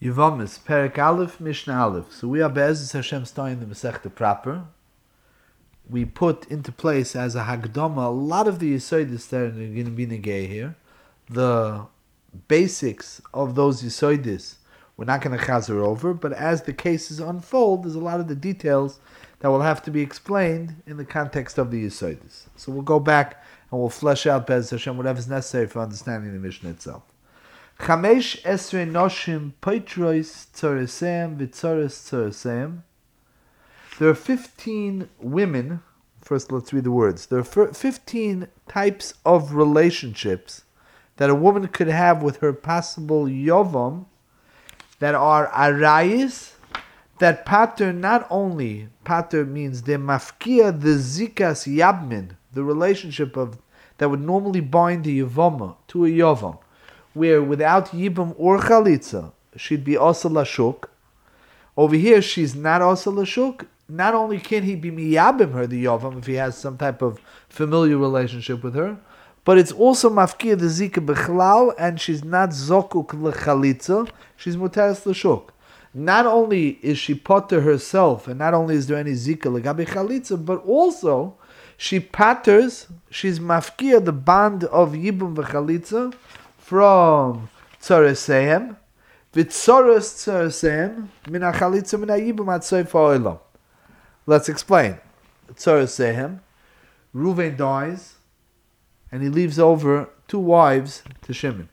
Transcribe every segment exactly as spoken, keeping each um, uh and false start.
Yevamis, Perek Aleph, Mishnah Aleph. So we are Be'ezus Hashem starting the Masechta proper. We put into place as a Hagdama a lot of the Yisoidis that are going to be negay here. The basics of those Yisoidis we're not going to chazer over, but as the cases unfold, there's a lot of the details that will have to be explained in the context of the Yisoidis. So we'll go back and we'll flesh out Be'ezus Hashem whatever is necessary for understanding the Mishnah itself. Chamesh esrei noshim poitrois tzoreseim v'tzores tzoreseim. There are fifteen women. First, let's read the words. There are fifteen types of relationships that a woman could have with her possible yovam that are arayis, that pater not only, pater means the mafkia, the zikas yabmin, the relationship of that would normally bind the yavama to a yovam, where without yibam or chalitza, she'd be asa lashuk. Over here, she's not asa lashuk. Not only can he be miyabim her, the yavam, if he has some type of familiar relationship with her, but it's also mafkir the zika bechlal, and she's not zokuk lechalitza, she's mutaris lashuk. Not only is she potter herself, and not only is there any zika legabe chalitza, but also she patters, she's mafkir the bond of yibum v'chalitza, from tzoreseim, v'tzoros tzoreseim, min ha'chalitza min ha'yibum ad soif ha'olam. Let's explain. Tzoreseim, Reuven dies, and he leaves over two wives to Shimon.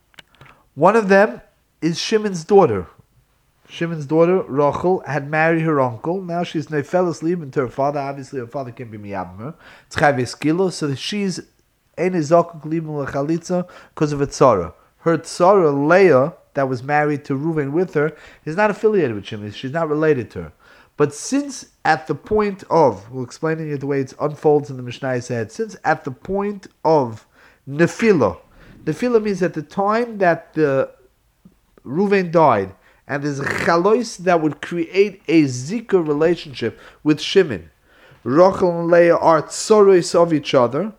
One of them is Shimon's daughter. Shimon's daughter, Rachel, had married her uncle. Now she's neifeles lieben to her father. Obviously, her father can't be miyabim her. It's chayves kilo, so she's Ein izokuk liben lechalitza because of a tzara. Her tzara, Leah, that was married to Reuven with her, is not affiliated with Shimon. She's not related to her. But since at the point of, we'll explain it the way it unfolds in the Mishnah said, since at the point of nefila, nefila means at the time that the Reuven died, and there's a chalois that would create a zika relationship with Shimon. Rachel and Leah are tzoros of each other.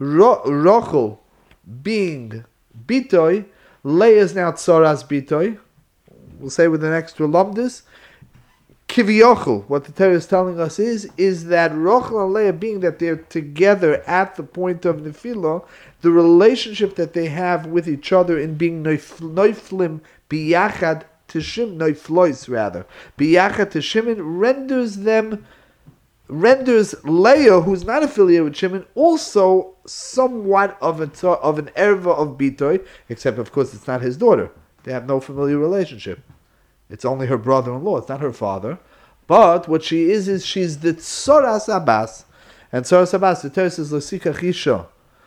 Rachel being bitoy, Leah is now tzoras bitoy. We'll say with an extra lumdis. Kiviyochel, what the Torah is telling us is, is that Rachel and Leah, being that they're together at the point of nefila, the relationship that they have with each other in being noiflim biyachad to Shimon, noiflois rather, biyachad to Shimon, renders them renders Leah, who's not affiliated with Shimon, also somewhat of, a, of an erva of Bitoy, except of course it's not his daughter. They have no familiar relationship. It's only her brother-in-law, it's not her father. But what she is, is she's the Tzoras Abbas. And Tzoras Abbas, the Torah says, L'sika Chisha,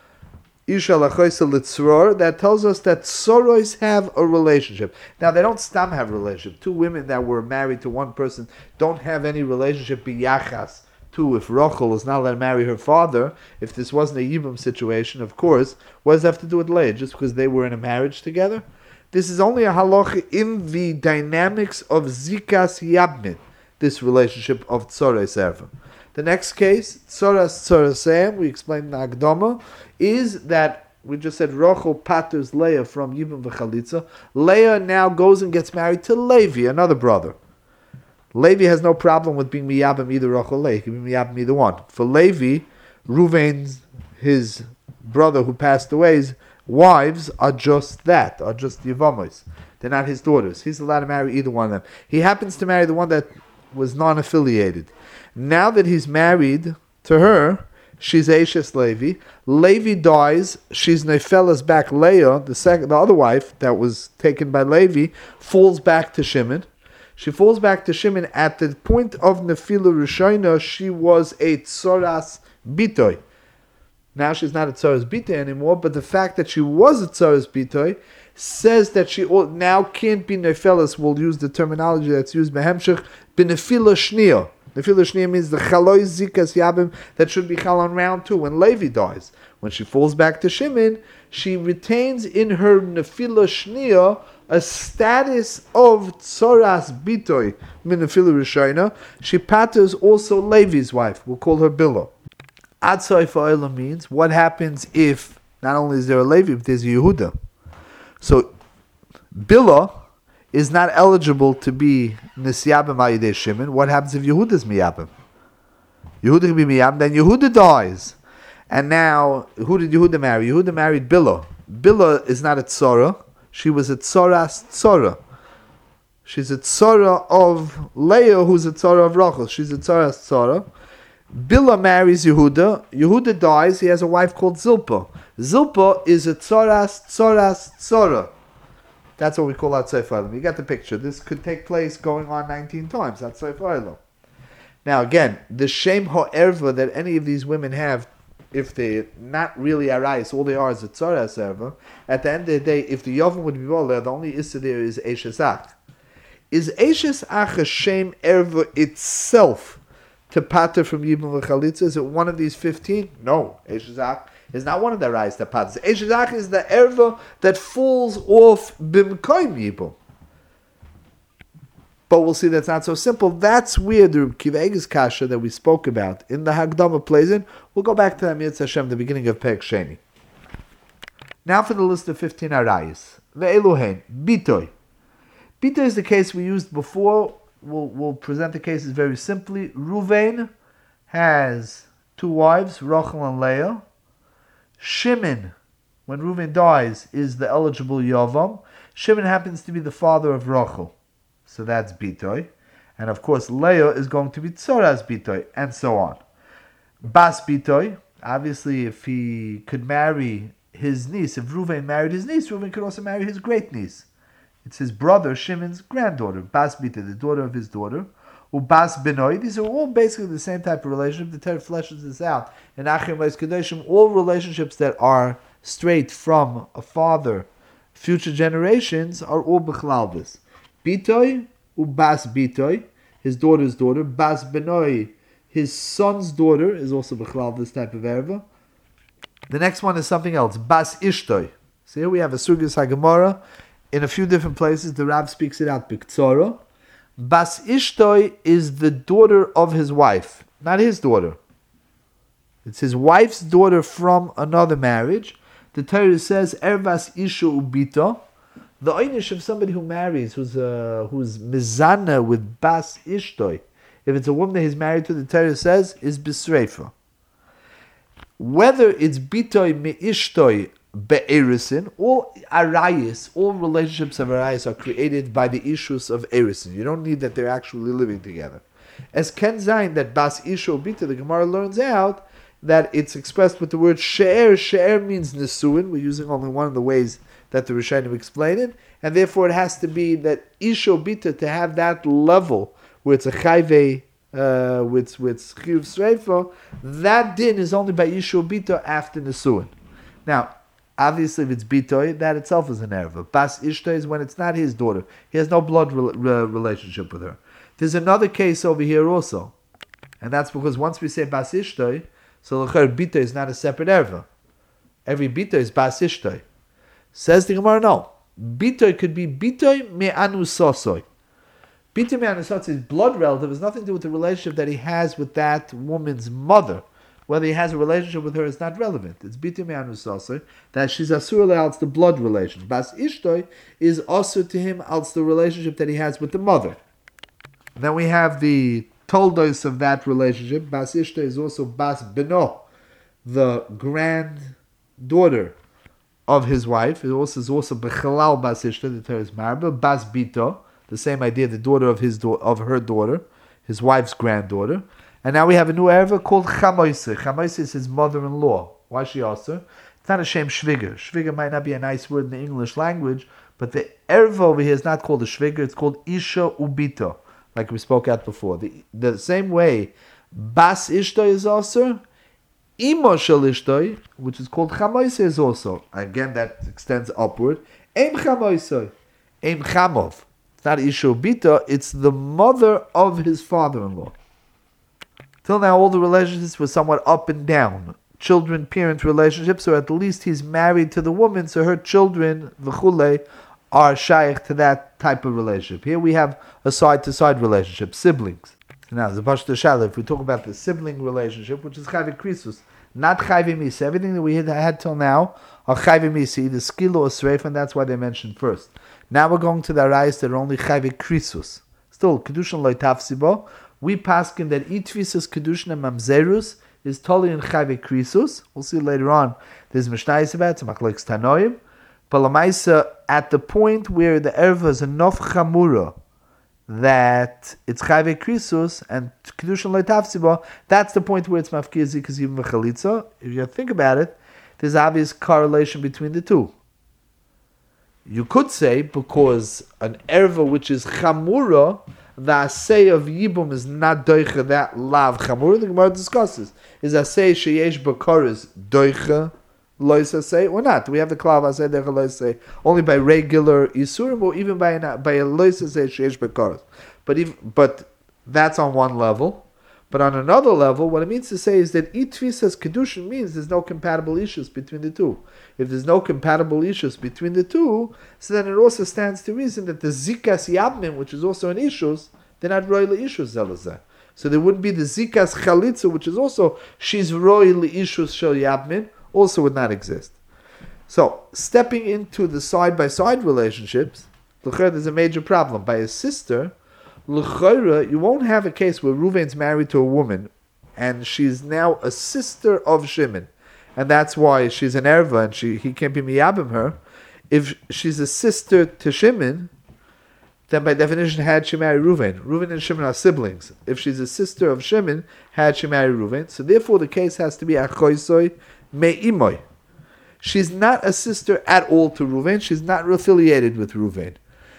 Isha Lachoisa Litzror, that tells us that Tzoros have a relationship. Now, they don't stam have a relationship. Two women that were married to one person don't have any relationship biyachas. Two, if Rachel is not allowed to marry her father, if this wasn't a Yibam situation, of course, what does that have to do with Leah? Just because they were in a marriage together? This is only a halacha in the dynamics of Zikas Yabmin, this relationship of Tzores Erva. The next case, Tzoras Tzoreseim, we explained in the Agdama, is that we just said Rachel paters Leah from Yibam v'chalitza. Leah now goes and gets married to Levi, another brother. Levi has no problem with being miyabim either Rachel or Leah. He can be miyabim either one. For Levi, Reuven's, his brother who passed away's wives are just that, are just yavamos. They're not his daughters. He's allowed to marry either one of them. He happens to marry the one that was non-affiliated. Now that he's married to her, she's Ashes Levi. Levi dies. She's Nefela's back. Leah, the second, the other wife that was taken by Levi, falls back to Shimon. She falls back to Shimon. At the point of Nefila Rishona, she was a Tzoras Bitoy. Now she's not a Tzoras Bitoy anymore, but the fact that she was a Tzoras Bitoy says that she now can't be Nefelas. We'll use the terminology that's used by Hemshech, Benefila Shnia. Nefila Shnia means the Chaloi Zikas Yabim that should be Chal on round two when Levi dies. When she falls back to Shimon, she retains in her Nefila Shnia a status of Tzoras Bitoy min Nefila Rishayna. She patters also Levi's wife. We'll call her Bila. Ad Soif Ha'olam means what happens if not only is there a Levi, but there's a Yehuda. So Bila is not eligible to be Nisyabim Ayidei Shimon. What happens if Yehuda is Miyabim? Yehuda can be Miyabim, then Yehuda dies. And now, who did Yehuda marry? Yehuda married Bilah. Bilah is not a Tzora. She was a Tzoras Tzora. She's a Tzora of Leah, who's a Tzora of Rachel. She's a Tzoras Tzora. Bilah marries Yehuda. Yehuda dies. He has a wife called Zilpah. Zilpah is a Tzoras Tzoras Tzora. That's what we call out Seif Olam. You get the picture. This could take place going on nineteen times. That's Seif Olam. Now again, the Shem Ha'erva that any of these women have, if they're not really Arayis, all they are is a Tzoras Erva, at the end of the day, if the Yovam would be Bola, the only Issa there is Eishes Ach. Is Eishes Ach a Shem Erva itself to pater from Yibum V'chalitza? Is it one of these fifteen? No. Eishes Ach is not one of the Arayis that paters. Eishes Ach is the Erva that falls off Bimkoim Yibum. But we'll see that's not so simple. That's where the Kivegas Kasha that we spoke about in the Hagdama plays in. We'll go back to that Mitzvah Hashem, the beginning of Perek Sheni. Now for the list of fifteen Arayis. Ve'eluhein, Bitoy. Bitoy is the case we used before. We'll, we'll present the cases very simply. Ruvain has two wives, Rachel and Leah. Shimon, when Ruvain dies, is the eligible Yavam. Shimon happens to be the father of Rachel. So that's Bitoy. And of course, Leah is going to be Tzoras Bitoy, and so on. Bas Bitoy, obviously, if he could marry his niece, if Ruvain married his niece, Ruvain could also marry his great niece. It's his brother, Shimon's granddaughter, Bas Bitoy, the daughter of his daughter. Ubas Benoy, these are all basically the same type of relationship. The Torah fleshes this out. In Achim Leis Kedoshim, all relationships that are straight from a father, future generations, are all Bechlalvis. Bitoy, Ubas Bitoy, his daughter's daughter. Bas Benoy, his son's daughter, is also Bechlal, this type of erva. The next one is something else. Bas Ishtoy. So here we have a Sugis HaGemara. In a few different places, the Rav speaks it out, Biktzora. Bas Ishtoy is the daughter of his wife, not his daughter. It's his wife's daughter from another marriage. The Torah says, Ervas Isha Ubito. The einish of somebody who marries, who's uh, who's mizana with Bas Ishtoy, if it's a woman that he's married to, the Torah says, is Bisreifa. Whether it's Bitoy me Ishtoy be'erisin, all arayis, all relationships of arayis are created by the issues of erisin. You don't need that they're actually living together. As Ken Zayin, that Bas Isha Ubito, the Gemara learns out that it's expressed with the word she'er. She'er means nesuin. We're using only one of the ways that the Rishonim explain it, and therefore it has to be that Isha Bita, to have that level where it's a chayve, uh, with with chiyuv sreifa, that din is only by Isha Bita after nesuin. Now, obviously, if it's bitoy, that itself is an erva. Bas Ishta is when it's not his daughter; he has no blood re- re- relationship with her. There's another case over here also, and that's because once we say Bas Ishta, so l'cher bitoy is not a separate erva. Every bitoy is Bas Ishta. Says the Gemara, no. Bitoy could be bitoy me'anu sosoy. Bitoy me'anu sosoy is blood relative. It has nothing to do with the relationship that he has with that woman's mother. Whether he has a relationship with her is not relevant. It's bitoy me'anu sosoy, that she's asur als the blood relation. Bas ishtoy is asur to him als the relationship that he has with the mother. Then we have the toldos of that relationship. Bas ishtoy is also bas beno, the granddaughter of his wife. It also is also Bechalal Bas Ishta, the Torah is Marba, Bas Bito, the same idea, the daughter of his do- of her daughter, his wife's granddaughter. And now we have a new erva called Chamoise. Chamoise is his mother-in-law. Why is she also? It's not a shame shviger. Shviger might not be a nice word in the English language, but the erva over here is not called a shviger, it's called Isha Ubito, like we spoke at before. The, the same way Bas Ishta is also, Imo shel Ishtoi, which is called Chamoise, is also. Again, that extends upward. Eim Chamoise, Eim Chamov. It's not Isha Bita, it's the mother of his father-in-law. Till now, all the relationships were somewhat up and down. Children-parent relationships, or at least he's married to the woman, so her children, v'chule, are shaykh to that type of relationship. Here we have a side-to-side relationship, siblings. Now, the Pashto Shalom, if we talk about the sibling relationship, which is Chayve Krisus, not Chayve Misa. Everything that we had, had till now are Chayve Misa, either Skilo or Sreif, and that's why they mentioned first. Now we're going to the arayos that are only chayve krisus. Still, kedushin loy tafsibo. We paskin that itvisas kedushin and mamzerus is totally in chayve krisus. We'll see later on. There's mishnayos about it, machlokes tanoim. But lamaisa, at the point where the erva is enough chamura that it's chayve krisus and kedushin loy tafsibo, that's the point where it's mafkir zikas even v'chalitza. If you think about it, there's obvious correlation between the two. You could say because an erva which is chamura, the asay of yibum is not doicha that lav chamura. The Gemara discusses: is asay sheyesh bakaris doicha lois asay or not? We have the klav asay doicha lois asay only by regular isurim or even by an, by a lois asay sheyesh bakaris. But if but that's on one level. But on another level, what it means to say is that itvisas kedushin means there's no compatible issues between the two. If there's no compatible issues between the two, so then it also stands to reason that the zikas yabmin, which is also an issues, they're not royal issues zelazah. So there wouldn't be the zikas chalitza, which is also she's royal issues shel yabmin, also would not exist. So stepping into the side by side relationships, there's a major problem. By a sister, l'chayra, you won't have a case where Reuven's married to a woman and she's now a sister of Shimon, and that's why she's an erva and she he can't be miyabim her. If she's a sister to Shimon, then by definition, had she married Reuven, Reuven and Shimon are siblings. If she's a sister of Shimon, had she married Reuven, so therefore the case has to be achoisoi me'imoy. She's not a sister at all to Reuven. She's not affiliated with Reuven.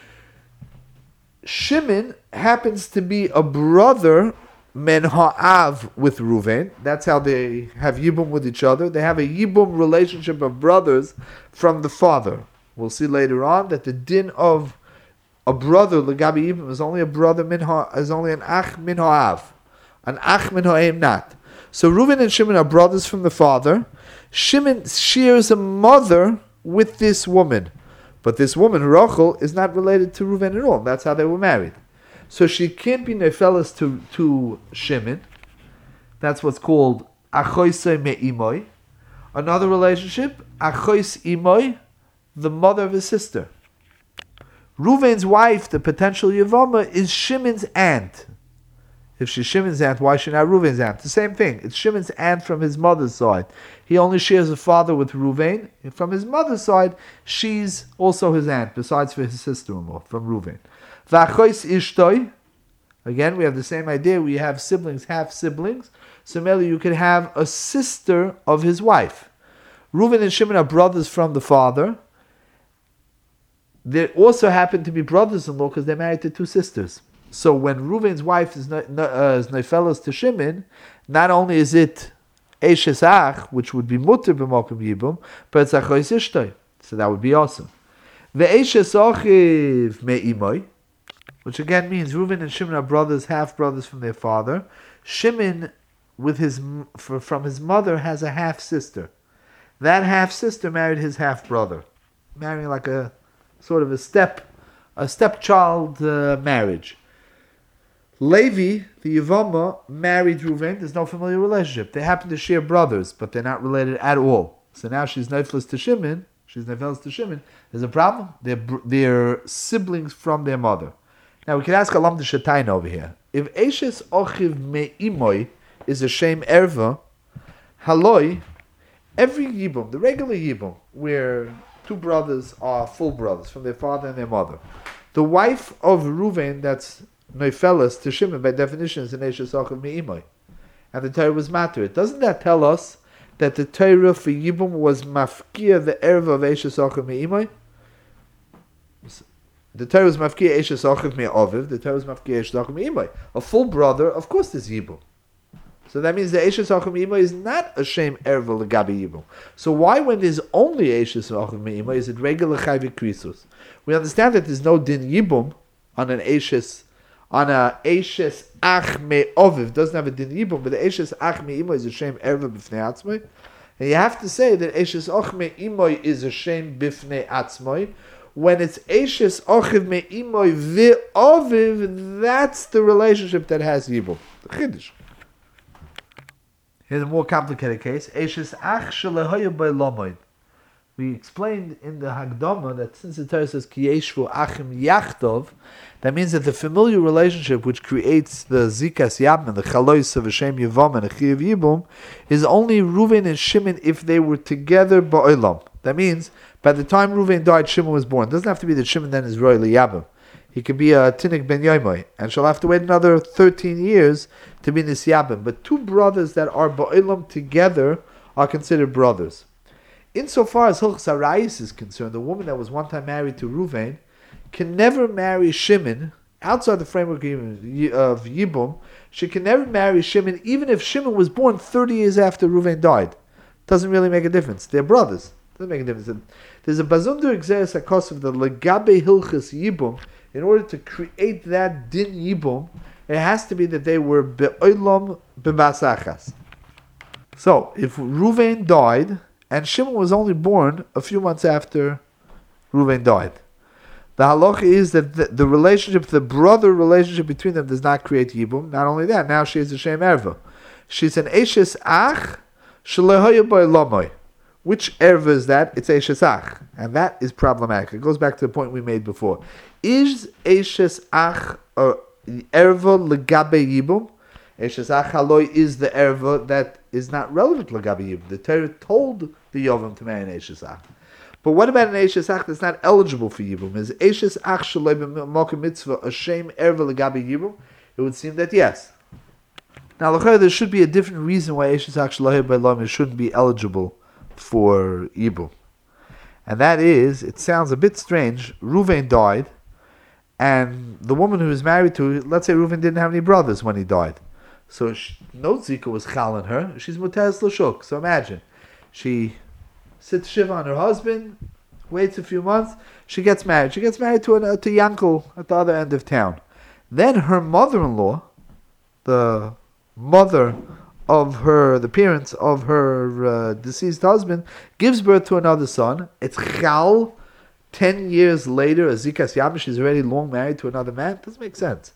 Shimon happens to be a brother men ha'av with Reuven. That's how they have yibum with each other. They have a yibum relationship of brothers from the father. We'll see later on that the din of a brother legabi yibum is only a brother min ha, is only an ach min ha'av, an ach min ha'em not. So Reuven and Shimon are brothers from the father. Shimon shares a mother with this woman. But this woman, Rachel, is not related to Reuven at all. That's how they were married. So she can't be nefelas to, to Shimon. That's what's called achoisei me'imoy. Another relationship, achois imoy, the mother of his sister. Reuven's wife, the potential Yavama, is Shimon's aunt. If she's Shimon's aunt, why should not Reuven's aunt? The same thing. It's Shimon's aunt from his mother's side. He only shares a father with Reuven. From his mother's side, she's also his aunt, besides for his sister-in-law, from Reuven. V'achois ishtoi. Again, we have the same idea. We have siblings, half siblings. So maybe you could have a sister of his wife. Reuven and Shimon are brothers from the father. They also happen to be brothers-in-law because they're married to two sisters. So when Reuven's wife is neifelos to Shimon, not only is it Eishes Ach, which would be mutter b'mokum yibum, but it's achois ishtoi. So that would be awesome. The Eishes Achiv me'imoy, which again means Reuven and Shimon are brothers, half brothers from their father. Shimon, with his from his mother, has a half sister. That half sister married his half brother, marrying like a sort of a step, a stepchild uh, marriage. Levi, the Yavama, married Reuven. There's no familiar relationship. They happen to share brothers, but they're not related at all. So now she's neifelos to Shimon. She's neifelos to Shimon. There's a problem. They're, they're siblings from their mother. Now we can ask Alam the Shatayin over here. If Eishes Ochiv Me'imoy is a shame erva, haloi, every yibum, the regular yibum, where two brothers are full brothers from their father and their mother, the wife of Reuven, that's Noifelas to Shimon, by definition, is an Eishes Ochiv Me'imoy. And the Torah was matter. Doesn't that tell us that the Torah for Yibum was mafkia the erva of Eishes Ochiv Me'imoy? The Torah was mafkia Eishes Ochiv Me'oviv. The Torah was mafkia Eishes Ochiv Me'imoy. A full brother, of course, there's Yibum. So that means the Eishes Ochiv Me'imoy is not a shame erva legabi Yibum. So why, when there's only Eishes Ochiv Me'imoy, is it regular chayvik krisus? We understand that there's no din Yibum on an Eishes on a Eishes Ach Me'oviv, doesn't have a din Yibum, but the Eishes Ach Me'imoy is a shame erva b'fnei atzmoi. And you have to say that Eishes Ach Me'imoy is a shame b'fnei atzmoi. When it's Eishes Ochiv Me'imoy V'oviv, that's the relationship that has Yibum. The Chiddush. Here's a more complicated case. Eishes Ach Shelehoya B'lomoid. We explained in the Hagdama that since the Torah says Ki yeshvu achim yachtov, that means that the familiar relationship which creates the Zikas Yabim, the Chalois of Hashem Yavam and the Chiyav Yibum, is only Reuven and Shimon if they were together ba'olam. That means by the time Reuven died, Shimon was born. It doesn't have to be that Shimon then is Roy Yabim. He could be a Tinik ben Yoimoy, and she'll have to wait another thirteen years to be Nisyabim. But two brothers that are ba'olam together are considered brothers. Insofar as Hilchos Arayis is concerned, the woman that was one time married to Reuven can never marry Shimon outside the framework of Yibum. She can never marry Shimon even if Shimon was born thirty years after Reuven died. Doesn't really make a difference. They're brothers. Doesn't make a difference. There's a Bazunder Exeris Hakos of the Legabe Hilchos Yibum. In order to create that Din Yibum, it has to be that they were Be'olam B'Basachas. So, if Reuven died, and Shimon was only born a few months after Reuven died, the halacha is that the, the relationship, the brother relationship between them does not create Yibum. Not only that, now she is a Shem Erva. She's an Eshes Ach Shelehoya Ba'olamai. Which erva is that? It's Eshes Ach. And that is problematic. It goes back to the point we made before. Is Eshes Ach or erva legabe Yibum? Eshes Ach Haloi is the erva that is not relevant to legabe Yibum. The Torah told the Yovam to marry an Eshes Ach. But what about an Eshes Ach that's not eligible for Yibum? Is Eshes Ach Shaloi b'Malka Mitzvah a shame erva legabe Yibum? It would seem that yes. Now, there should be a different reason why Eshes Ach Shaloi b'Lam shouldn't be eligible for Yibum. And that is, it sounds a bit strange, Reuven died, and the woman who was married to, let's say Reuven didn't have any brothers when he died. So she, no Zika was chal on her, she's Mutaz L'Shuk. So imagine, she sits Shiva on her husband, waits a few months, she gets married. She gets married to, an, to Yankel at the other end of town. Then her mother-in-law, the mother of her, the parents of her uh, deceased husband, gives birth to another son. It's chal. Ten years later, a Zikas Yamish is already long married to another man. Doesn't make sense.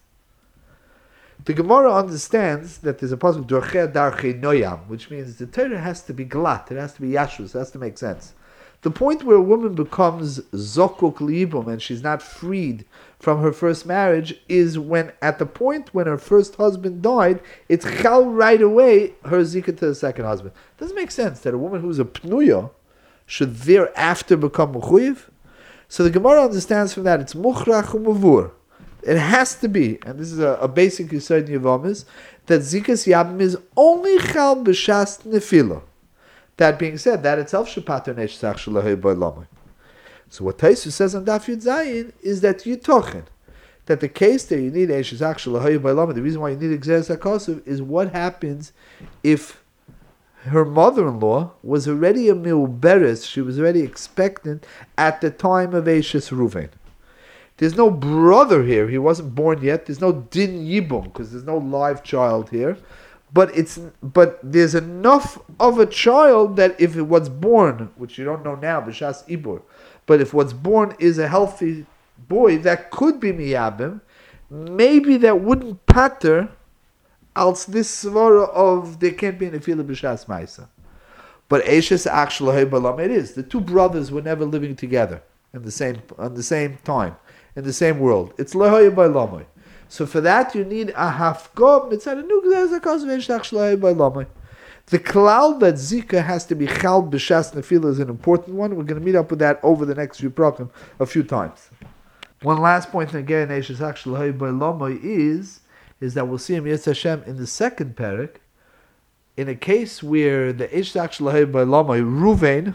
The Gemara understands that there's a pasuk Dorche Darche Noyam, which means the Torah has to be glat, it has to be yashrus, it has to make sense. The point where a woman becomes zokuk liibum and she's not freed from her first marriage is when, at the point when her first husband died, it's chal right away her zika to the second husband. It doesn't make sense that a woman who's a pnuya should thereafter become mechuyev. So the Gemara understands from that it's muchrach umavur. It has to be, and this is a, a basic yisod in Yavamis, that zikas yabim is only chal b'shas nefila. That being said, that itself should pater neshach shalahay b'olamai. So what Taisu says on Daf Yud Zayin is that you tochen, that the case that you need neshach shalahay b'olamai, the reason why you need exeres hakasuv is what happens if her mother-in-law was already a milberes, she was already expectant at the time of Eshes Reuven. There's no brother here, he wasn't born yet, there's no din yibum, because there's no live child here. But it's but there's enough of a child that if it was born, which you don't know now, b'shas ibur, but if what's born is a healthy boy, that could be miyabim, maybe that wouldn't pater, else this svara of there can't be an afila b'shas ma'isa. But Eshes actually balam it is. The two brothers were never living together in the same on the same time in the same world. It's lehoy balamay. So for that you need a hafgom mitzad a nugzeh zakos v'eshach shloi b'lamay. The klal that zika has to be chal b'shas nefila is an important one. We're going to meet up with that over the next few program a few times. One last point again, eshach shloi b'lamay is is that we'll see him Yetz Hashem in the second parak. In a case where the eshach shloi b'lamay Reuven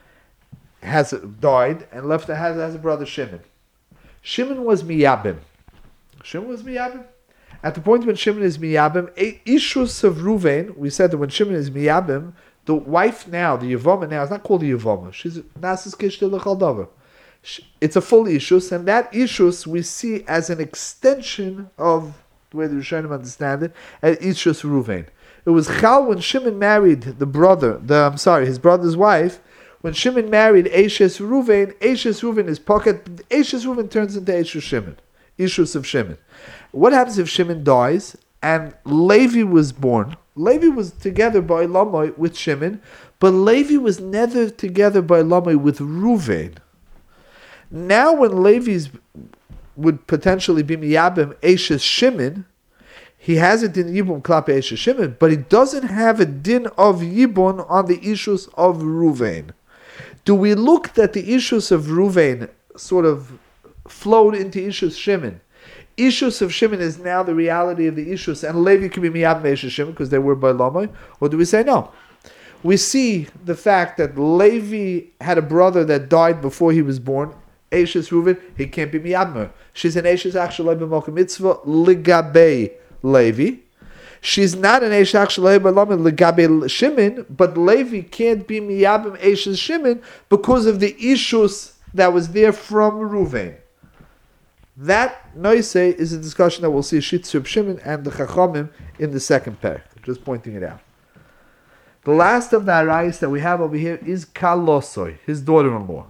has died and left has has a brother Shimon. Shimon was miyabim. Shimon was miyabim. At the point when Shimon is miyabim, ishus of Reuven, we said that when Shimon is miyabim, the wife now, the Yavama now, is not called the Yavama. She's Nasis Kishtil L'Chaldavar. It's a full ishus, and that ishus we see as an extension of the way the Rishonim understand it, as ishus Reuven. It was Chal when Shimon married the brother, the I'm sorry, his brother's wife. When Shimon married Eshes Reuven, Eshes Reuven is pocket. Eshes Reuven turns into Eshes Shimon. Ishus of Shimon. What happens if Shimon dies and Levi was born? Levi was together by Lamai with Shimon, But Levi was never together by Lamai with Ruvain. Now when Levi's would potentially be Miyabim Eshes Shimon, he has a din Yibum Klape Eshes Shimon, but he doesn't have a din of Yibum on the issues of Ruvain. Do we look that the issues of Ruvain sort of flowed into issues Shimon? Issues of Shimon is now the reality of the issues, and Levi can be Miyabim Eshes Shimon because they were by Lamai, or do we say no? We see the fact that Levi had a brother that died before he was born, Eshes Reuven, he can't be Miyabmer. She's an Eshes actually b'mokum mitzvah ligabei Levi. She's not an Eshes actually b'mokum ligabei Shimon, but Levi can't be Miyabim Eshes Shimon because of the issues that was there from Reuven. That noise is a discussion that we'll see Shitzur Shimon and the Chachamim in the second parak. Just pointing it out. The last of the arayos that we have over here is Kalosoi, his daughter-in-law.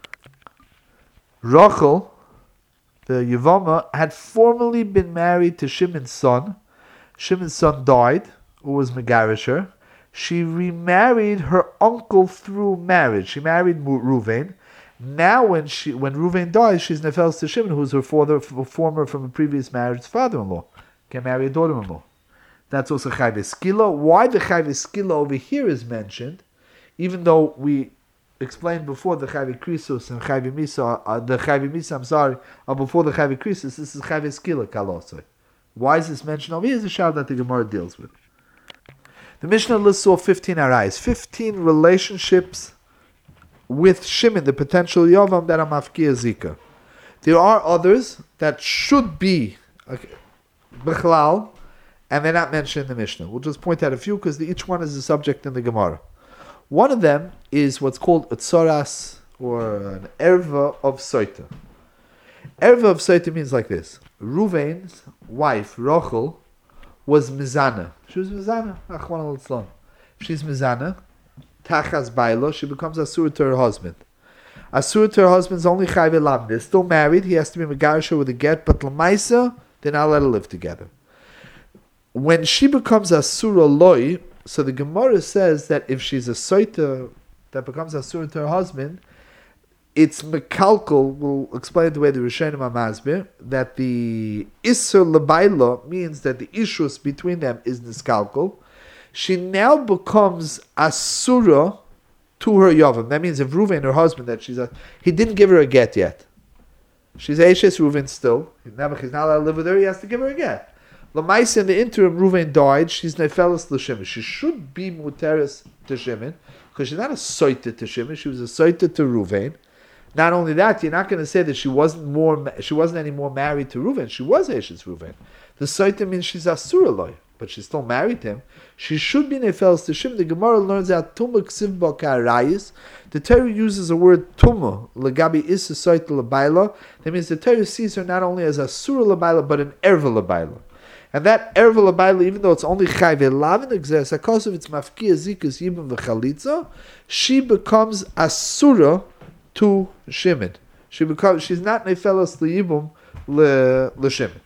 Rachel, the Yevama, had formerly been married to Shimon's son. Shimon's son died, who was Megarisher. She remarried her uncle through marriage. She married Ruvain. Now when she when Ruvain dies, she's Nefels to Shimon, who's her father, former from a previous marriage father-in-law. Can marry a daughter-in-law. That's also Chayve Skila. Why the Chayve Skila over here is mentioned, even though we explained before the Chayve Krisus and Chayve Misa, uh, the Chayve Misa, I'm sorry, uh, before the Chayve Krisus, this is Chayve Skila Kalosoi. Why is this mentioned over here? Is a shout that the Gemara deals with. The Mishnah lists all fifteen arayos, fifteen relationships with Shimon, the potential Yovam that are Mafkia Zika. There are others that should be okay, Bechlal, and they're not mentioned in the Mishnah. We'll just point out a few because each one is a subject in the Gemara. One of them is what's called a tzoras, or an erva of soita. Erva of soita means like this. Ruvain's wife, Rachel, was mizana. She was mizana. Achwan al-Islam. She's mizana. Tachas bailo. She becomes asur to her husband. Asur to her husband's only chayve lam. They're still married. He has to be megarisha with a get, but lamaisa, they're not allowed to live together. When she becomes asura loy, so the Gemara says that if she's a soita that becomes asura to her husband, it's mekalkal. We'll explain the way the Rishonim Amazbir that the isur lebaila means that the issues between them is niskalkal. She now becomes asura to her yavam. That means if Reuven, her husband, that she's a, he didn't give her a get yet. She's Eshes Reuven still. He's not allowed to live with her. He has to give her a get. Lamaisa, in the interim, Reuven died. She's Nefeles l'Shimon. She should be Muteres to Shimon because she's not a Soita to Shimon. She was a Soita to Reuven. Not only that, you're not going to say that she wasn't more. She wasn't any more married to Reuven. She was Eshes Reuven. The Soita means she's Asuraloi, but she's still married to him. She should be Nefeles to Shimon. The Gemara learns out Tumah Ksiv Ba K'Arayis. The Torah uses the word Tumah Legabi Issa Soita L'Baila. That means the Torah sees her not only as Asura L'Baila but an Erva L'Baila. And that erva l'bayla, even though it's only chayve lavin exists, because of its mafkia zikus yibum v'chalitza, she becomes asura to Shimon. She becomes she's not nefelas liyibum l'Shimon.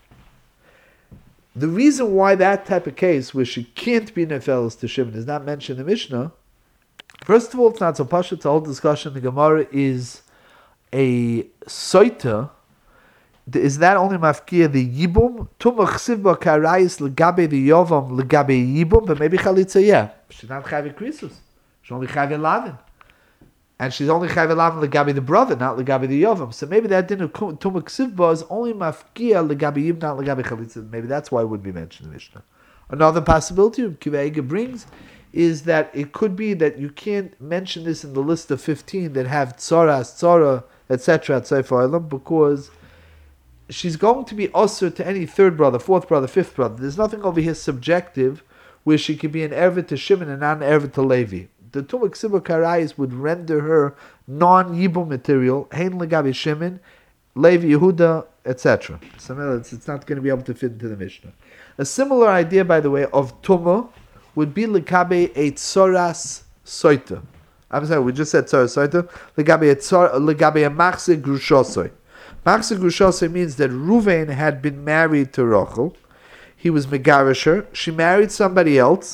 The reason why that type of case, where she can't be nefelas to Shimon, is not mentioned in the Mishnah. First of all, it's not so pasha. The whole discussion in the Gemara is a soita. Is that only mafkia the yibum? Tumah chsiv ba karayis legabe the yovam legabe yibum, but maybe chalitza, yeah. She's not chayve krisus. She's only chayve lavin, and she's only chayve lavin legabe the brother, not legabe the yovam. So maybe that din of tumah chsiv ba is only mafkia legabe yibum, not legabe chalitza. Maybe that's why it would be mentioned in the Mishnah. Another possibility Kiveiga brings is that it could be that you can't mention this in the list of fifteen that have tzoras, tzora, et cetera, et cetera, because she's going to be usher to any third brother, fourth brother, fifth brother. There's nothing over here subjective where she could be an erva to Shimon and not an erva to Levi. The Tumah Ksiva Karayis would render her non-Yibum material, Hein Legabi Shimon, Levi Yehuda, et cetera. So it's, it's not going to be able to fit into the Mishnah. A similar idea, by the way, of Tumah would be Lekabe a Tzoras Soita. I'm sorry, we just said Tzoras Soita. Legabe a Machse Grushosoi. Machse Grushosei means that Reuven had been married to Rachel. He was Megarisher. She married somebody else.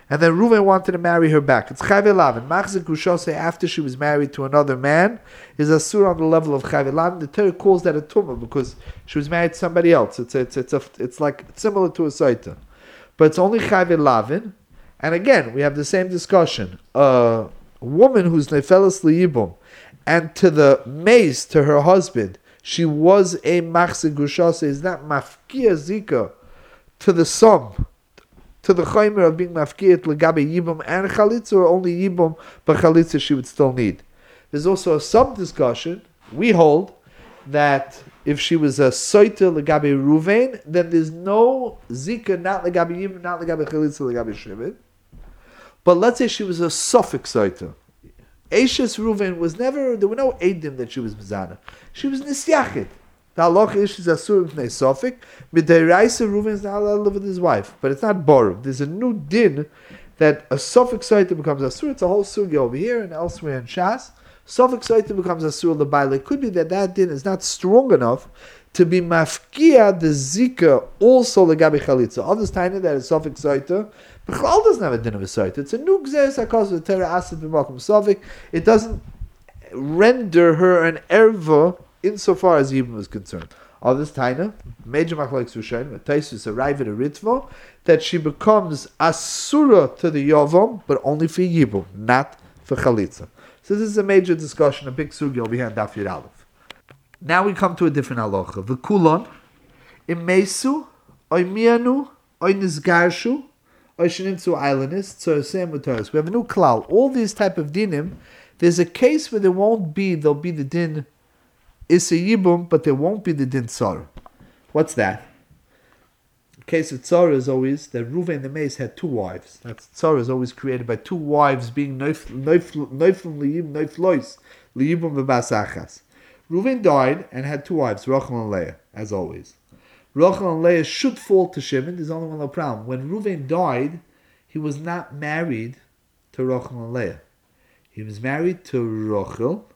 And then Reuven wanted to marry her back. It's Chayve Lavin. Machzik Grushose, after she was married to another man, is Asur on the level of Chayve Lavin. The Torah calls that a Tumah because she was married to somebody else. It's a, it's it's a, it's like similar to a Saita. But it's only Chayve Lavin. And again, we have the same discussion. A woman who's Nefeles Liyibum, and to the mace, to her husband, she was a Machzik Grushose, is not Mafkia Zika to the sum, to the chaymer of being mafkiyat legabe yibum and chalitza, or only yibum but chalitza she would still need. There's also a sub-discussion. We hold that if she was a soita legabe Ruvain, then there's no zika, not legabe yibum, not legabe chalitza, legabe shivit. But let's say she was a suffix soita. Eishes Ruvain was never, there were no edim that she was mizana. She was nisyachit. The halacha is she's asur b'nei sofik. Midayraisa Reuven is not allowed to live with his wife, but it's not boruv. There's a new din that a sofik soita becomes asur. It's a whole sugi over here and elsewhere in Shas. Sofik soita becomes asur l'bayla. It could be that that din is not strong enough to be mafkia the zika also legabi chalitza. Others tell you that a sofik soita, but Chalal doesn't have a din of a soita. It's a new gzeres hakos of the Torah asid b'makom sofik. It doesn't render her an erva insofar as Yibum is concerned. Others taina, major machlokes Rishonim, Taisus arrive at a ritva that she becomes asura to the yavam, but only for Yibum, not for chalitza. So this is a major discussion, a big sugi over here in Daf Yud Aleph. Now we come to a different halacha. V'kulon imesu oy mianu oy nizgarshu oy shenimtzu islandis tzorasem v'toras. We have a new klal. All these type of dinim, there's a case where there won't be, there'll be the din is a yibum, but there won't be the din tzara. What's that? The case of tzara is always that Reuven the Mace had two wives. That's tzara is always created by two wives being neuf neuf neuflim liyim neuf lois liyibum v'basachas. Reuven died and had two wives, Rachel and Leah, as always. Rachel and Leah should fall to Shimon. There's only one little problem. When Reuven died, he was not married to Rachel and Leah. He was married to Rachel,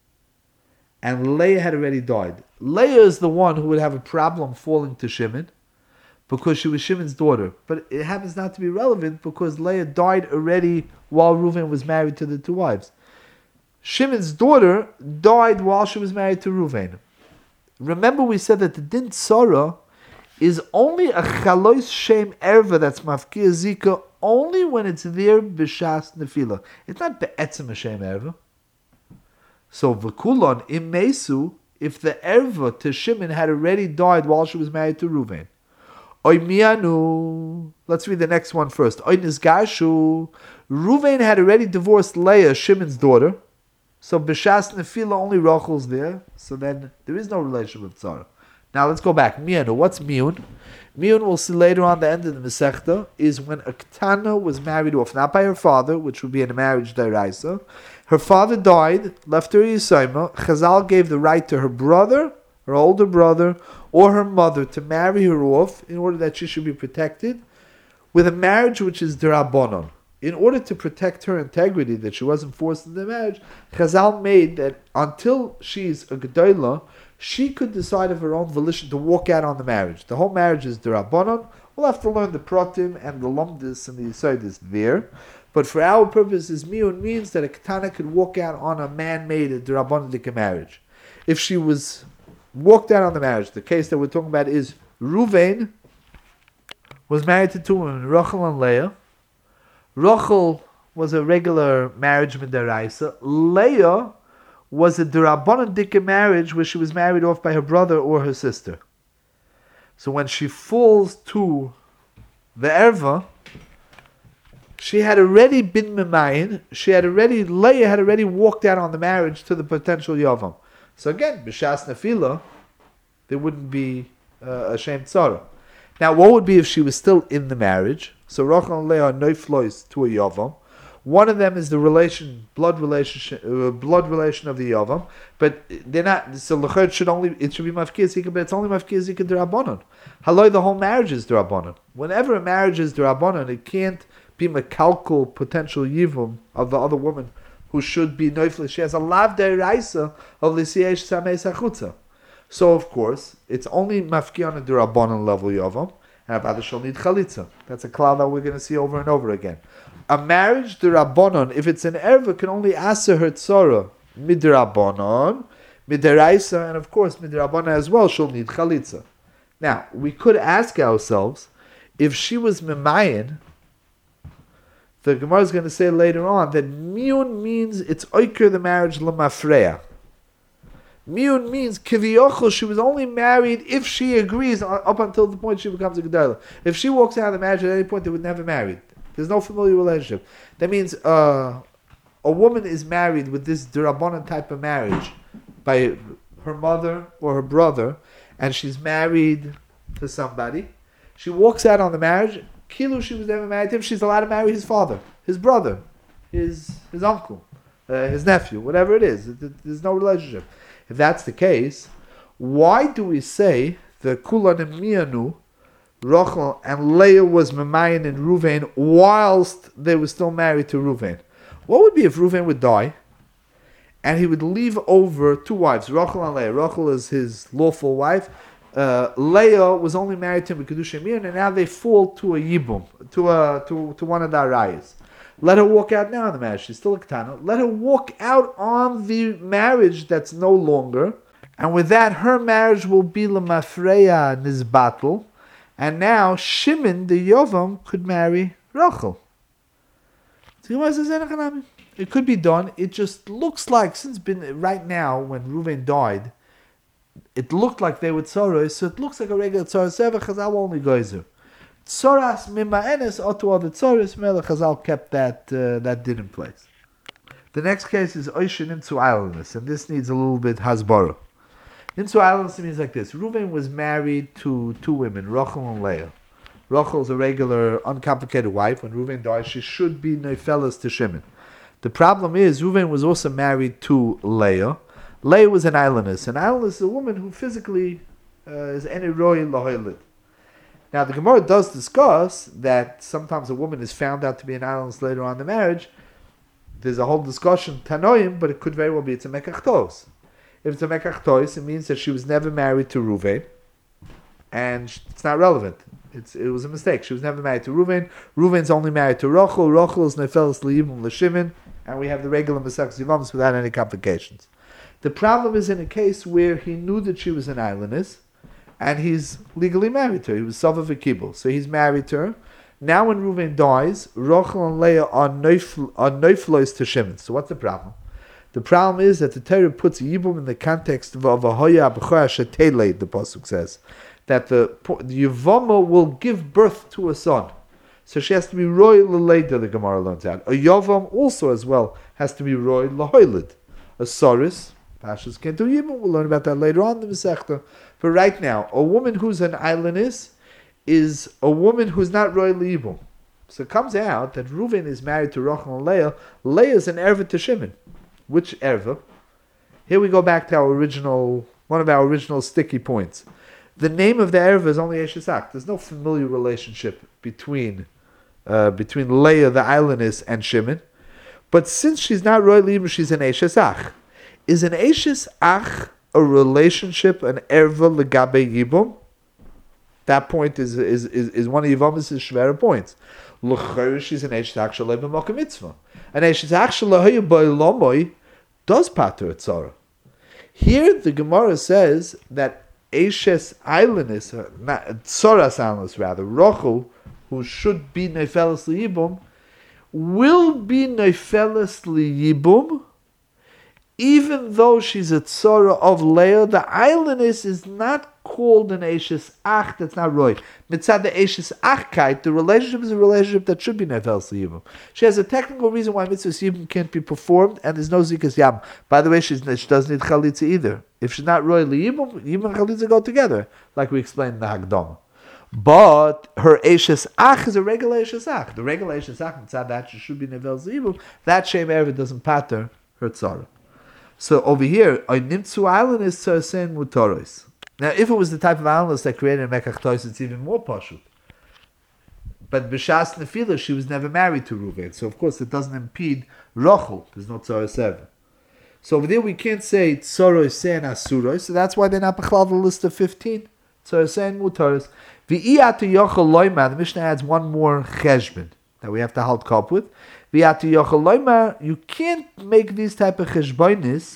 and Leah had already died. Leah is the one who would have a problem falling to Shimon because she was Shimon's daughter. But it happens not to be relevant because Leah died already while Reuven was married to the two wives. Shimon's daughter died while she was married to Reuven. Remember we said that the din tzara is only a chalois shem erva that's mafkia zika only when it's there b'shas nefila. It's not be'etzem a shem erva. So v'kulon imesu, if the erva to Shimon had already died while she was married to Reuven. Oy mianu. Let's read the next one first. Oy nizgashu. Reuven had already divorced Leah, Shimon's daughter. So b'shas nefila only Rachel's there. So then there is no relation with tzara. Now let's go back. Mianu. What's miun? Miun, we'll see later on the end of the Masechta, is when a Ketana was married off, not by her father, which would be in a marriage deraisa. Her father died, left her Yisayma. Chazal gave the right to her brother, her older brother, or her mother to marry her off in order that she should be protected with a marriage which is derabonon. In order to protect her integrity, that she wasn't forced into the marriage, Chazal made that until she's a Gedolah, she could decide of her own volition to walk out on the marriage. The whole marriage is derabonon. We'll have to learn the pratim and the lumdis and the yisoidis there. But for our purposes, miun means that a ketana could walk out on a man-made derabonic marriage. If she was walked out on the marriage, the case that we're talking about is Reuven was married to two women, Rachel and Leah. Rachel was a regular marriage midaraisa. Leah was a derabonic marriage where she was married off by her brother or her sister. So when she falls to the erva, she had already been memayin. She had already, Leah had already walked out on the marriage to the potential yavam. So again, b'shas nefila, there wouldn't be uh, a shem tzara. Now, what would be if she was still in the marriage? So Rachel and Leah are noiflois to a yavam. One of them is the relation, blood relationship, uh, blood relation of the yavam, but they're not. So l'chad should only it should be mafkir zika, but it's only mafkir zika derabanan. Haloi, the whole marriage is derabanan. Whenever a marriage is derabanan, it can't be mekalkul potential yivum of the other woman who should be noifli. She has a lav deraisa of l'siesh samei sachutza. So of course it's only mafkir on a derabanan level yavam, and a brother shall need chalitza. That's a klal that we're going to see over and over again. A marriage, the Rabbanon, if it's an erva, can only aser her tzara midrabanon, midaraisa, and of course midrabanon as well, she'll need chalitza. Now, we could ask ourselves, if she was memayin, the Gemara is going to say later on that miyun means it's oiker the marriage lemafreya. Miyun means kiviyochel, she was only married if she agrees up until the point she becomes a gedolah. If she walks out of the marriage at any point, they would never married. There's no familiar relationship. That means uh, a woman is married with this Durabonon type of marriage by her mother or her brother, and she's married to somebody. She walks out on the marriage. Kilu, she was never married to him. She's allowed to marry his father, his brother, his his uncle, uh, his nephew, whatever it is. There's no relationship. If that's the case, why do we say the Kulan and Miyanu, Rachel and Leah was Memayin and Ruvain whilst they were still married to Ruvain? What would be if Ruvain would die and he would leave over two wives, Rachel and Leah? Rachel is his lawful wife. Uh, Leah was only married to him with Kedusha Mir, and now they fall to a Yibum, to a to, to one of the Arayas. Let her walk out now in the marriage. She's still a Ketana. Let her walk out on the marriage that's no longer. And with that, her marriage will be Lemafreya Nizbatel. And now Shimon, the Yovam, could marry Rachel. It could be done. It just looks like, since been right now, when Reuven died, it looked like they would Tzoros, so it looks like a regular Tzoros. Seva Chazal only goes there. Tzoras mima'enes otu other Tzoros, Melech Chazal kept that uh, that did in place. The next case is Oishin Nimtzu Islandness, and this needs a little bit Hasbara. Nimtzu Islandness means like this. Reuven was married to two women, Rachel and Leah. Rachel is a regular, uncomplicated wife. When Reuven dies, she should be Neifelas to Shimon. The problem is, Reuven was also married to Leah. Leah was an islandess. An islandess is a woman who physically uh, is eniroi lahoilid. Now, the Gemara does discuss that sometimes a woman is found out to be an islandess later on in the marriage. There's a whole discussion, Tanoim, but it could very well be it's a mekachtos. If it's a mekachtos, it means that she was never married to Reuven, and it's not relevant. It's, it was a mistake. She was never married to Reuven. Reuven's only married to Rachel. Rachel is nefeles liyibum l'shimon, and we have the regular Masechus Yevamos without any complications. The problem is in a case where he knew that she was an islandess, and he's legally married to her. He was Sava v'kibul, so he's married to her. Now when Reuven dies, Rachel and Leah are neiflois to Shimon. So what's the problem? The problem is that the Torah puts Yibum in the context of a Hoya B'chora Shetelei, the Pasuk says. That the, the Yavama will give birth to a son. So she has to be Roy L'Leida, the Gemara learns out. A Yavam also as well has to be Roy L'Hoilid. A Soris, Pashas can't do Yibum, we'll learn about that later on in the Masechta. But right now, a woman who's an islandess is a woman who's not Roy L'Yibum. So it comes out that Reuven is married to Rachel and Leah. Leah is an erva to Shimon. Which erva? Here we go back to our original, one of our original sticky points. The name of the erva is only Eshesak. There's no familiar relationship between uh, between Leah, the islandess, and Shimon. But since she's not Roy L'Yibum, she's an Eshesak. Is an Eshesak a relationship, an erva legabe Yibum? That point is is is, is one of Yevamos' shvera points. L'chayr, she's an Eshesak shalei b'makom mitzvah. An Eshesak shalei b'lomoy does pater et tzara. Here the Gemara says that Eshes islandess, uh, Tzoras islandess rather, Rachel, who should be Neifeles L'Yibum, will be Neifeles L'Yibum, even though she's a Tzora of Leah. The islandess is not called an Eshes Ach, that's not Roy. Mitzad the Eshes Achkeit, the relationship is a relationship that should be Neifeles L'Yibum. She has a technical reason why Mitzvah Yibum can't be performed, and there's no Zikas Yam. By the way, she's, she doesn't need Chalitza either. If she's not Roy L'Yibum, Yibum and Chalitza go together, like we explained in the Hagdama. But her Eshes Ach is a regular Eshes Ach. The regular Eshes Ach, Mitzad that she should be Neifeles L'Yibum, that Shem Erev doesn't pater her Tzara. So over here, a Nimtzu island is Tzarsen Mutaros. Now, if it was the type of islandess that created a Mekach, it's even more pashut. But B'shas Nefila, she was never married to Reuven, so of course it doesn't impede Rachel. There's no Tzoros Ever. So over there we can't say Tzoros and Asuros, so that's why they're not Bechlal the list of fifteen. Tzorasein Mutaris. V'iyatu yochel loymar, the Mishnah adds one more cheshbon that we have to hold up with. V'iyatu yochel loymar, you can't make these type of cheshbonis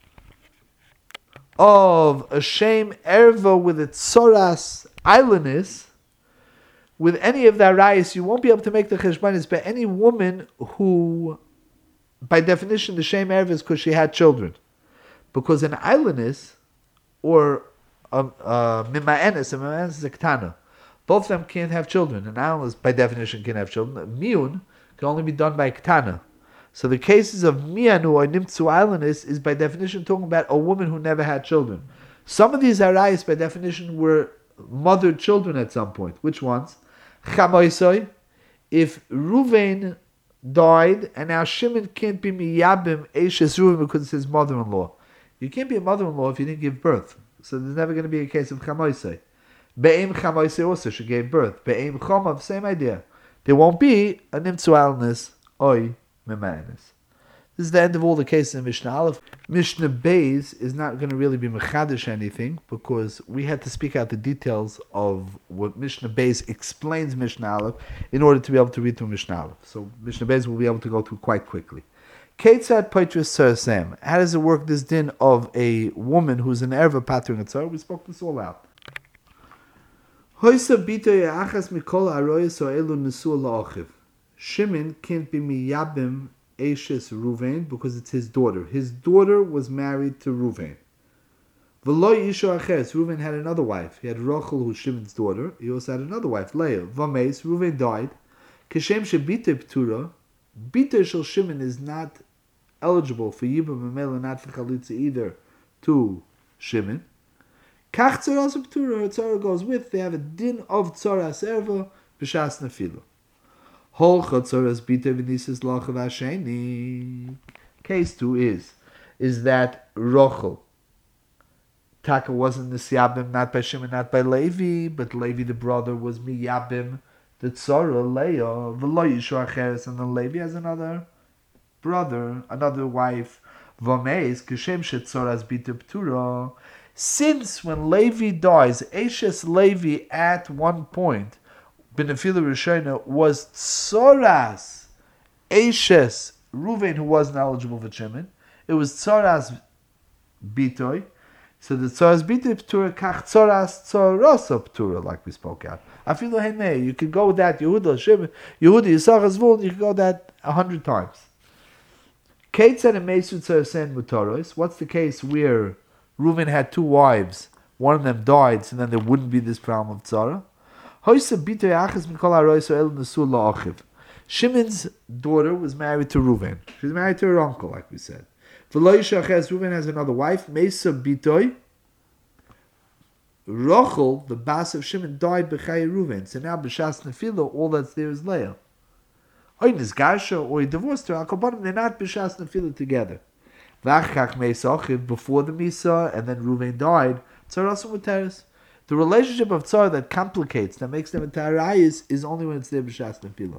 of a shame erva with its soras islandness, with any of that rice, you won't be able to make the cheshbonis by any woman who, by definition, the shame erva is because she had children. Because an islandness, or um, uh, mima'enes, and mima'enes is a ketana, both of them can't have children. An islandness, by definition, can have children. Miun can only be done by ketana. So the cases of mianu or nimtzu islandness is by definition talking about a woman who never had children. Some of these arayis by definition were mothered children at some point. Which ones? Chamoisoi, if Ruvain died and now Shimon can't be miyabim Eishes Ruvain because it's his mother-in-law. You can't be a mother-in-law if you didn't give birth. So there's never going to be a case of chamoisoi. Be'em chamoisoi also, she gave birth. Be'em chomav, same idea. There won't be a nimtzu islandness, oi. This is the end of all the cases in Mishnah Aleph. Mishnah Beis is not going to really be mechadish anything because we had to speak out the details of what Mishnah Beis explains Mishnah Aleph in order to be able to read through Mishnah Aleph. So Mishnah Beis will be able to go through quite quickly. Ketzad Poitris Sarasem. How does it work this din of a woman who's an erva patering a tzar? We spoke this all out. Hoysa bitoy achas mikol aroyes o elu nesu la'achiv. Shimon can't be miyabim Eishes Ruvain because it's his daughter. His daughter was married to Ruvain. V'lo yisho aches. Ruvain had another wife. He had Rachel, who's Shimon's daughter. He also had another wife, Leah. Vameis, Ruvain died. Kishem shebite ptura. Bite shel Shimon is not eligible for Yibam Memela, not for Chalitza either to Shimon. Kach tzoras ptura. Tzara goes with. They have a din of tzoras erva b'shas nefila. Case two is, is that Rachel, Taka wasn't Nisyabim, not by Shimon, not by Levi, but Levi the brother was Miyabim, the Tzara, Leah, V'lo Yisho Acheres, and then Levi has another brother, another wife, Vameis, Kishem Shetzoras Bita Ptura. Since when Levi dies, Eishes Levi at one point, Benefila Rishona was Tzoras Eishes Ruvain, who wasn't eligible for Shimon. It was Tzoras Bitoy. So the Tzoras Bitoy Ptura Kach Tzoras Tzorosa Ptura, like we spoke out. Afilu Henei, you could go with that Yehuda Shimon, Yehuda Yisachar Zvul, you could go that a hundred times. Kate said in Mesu Tzorasen Mutaros. What's the case where Ruvain had two wives, one of them died, so then there wouldn't be this problem of Tzara? Shimon's daughter was married to Ruvain. She was married to her uncle, like we said. Ruvain has another wife, Mesa Bitoy. Rachel, the bas of Shimon, died b'chay Ruvain. So now b'shas nefila, all that's there is Leah. Or he divorced her. They're not b'shas nefila together. Before the Misa, and then Ruvain died. The relationship of tzar that complicates, that makes them a tarayis, is only when it's there b'shas nefila.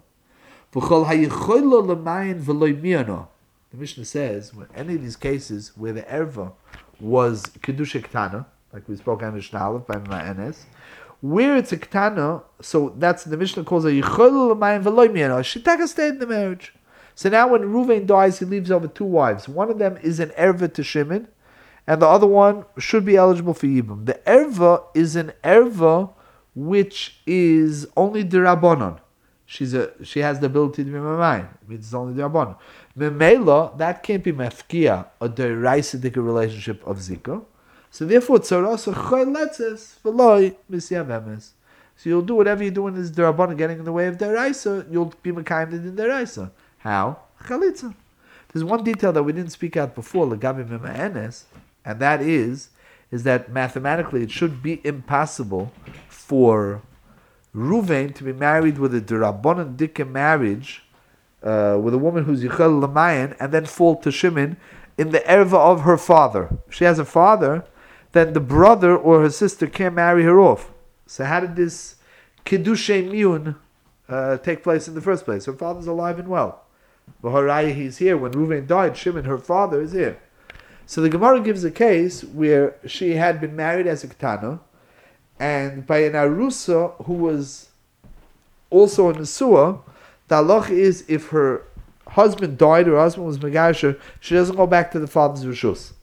The Mishnah says, when any of these cases where the erva was kedusha ketana, like we spoke on Mishnah Aleph by Ma'anes, where it's a ketana, so that's the Mishnah calls a yichol l'mayim v'loy miano. Shitaka stayed in the marriage. So now when Ruvain dies, he leaves over two wives. One of them is an erva to Shimon, and the other one should be eligible for Yibam. The erva is an erva which is only derabonon. She's a she has the ability to be mamayim. It's only derabonon. Memela, that can't be mafkia or deraisidik relationship of zika. So therefore, tzaras choyletzes v'loy misyavemes. So you'll do whatever you do in this derabonon getting in the way of deraisa. You'll be mekayim in deraisa. How? Chalitza. There's one detail that we didn't speak out before, legabi mema'enes. And that is, is that mathematically it should be impossible for Ruvain to be married with a Durabonon Dika marriage, uh, with a woman who's Yichel Lamayan, and then fall to Shimon in the erva of her father. If she has a father, then the brother or her sister can't marry her off. So how did this Kiddushay Miyun uh, take place in the first place? Her father's alive and well. V'haraya, he's here. When Ruvain died, Shimon, her father, is here. So the Gemara gives a case where she had been married as a ketana, And by an Arusa who was also a Nesua, the halach is if her husband died or her husband was Megasher, she doesn't go back to the father's Rishus.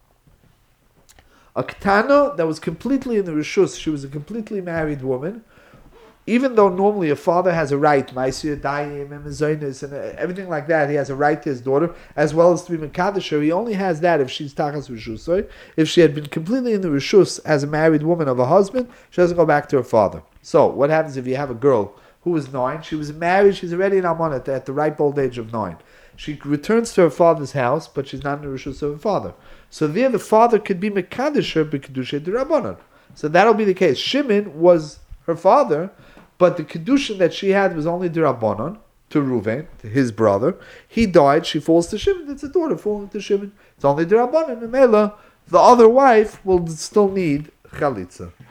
A Ketana that was completely in the Rishus, she was a completely married woman, even though normally a father has a right, Maisir, Dayim, and everything like that, he has a right to his daughter, as well as to be Mekadisher. He only has that if she's Tachas Rishus. If she had been completely in the Rishus as a married woman of a husband, she doesn't go back to her father. So, what happens if you have a girl who was nine, she was married, she's already in Amonat at the ripe old age of nine. She returns to her father's house, but she's not in the Rishus of her father. So there the father could be Mekadisher b'Kedushay d'Rabbanan. So that'll be the case. Shimon was her father, but the Kedushin that she had was only d'Rabbanan, to Reuven, to his brother. He died, she falls to Shimon, it's a daughter falling to Shimon. It's only d'Rabbanan, and Mela, the other wife will still need Chalitza.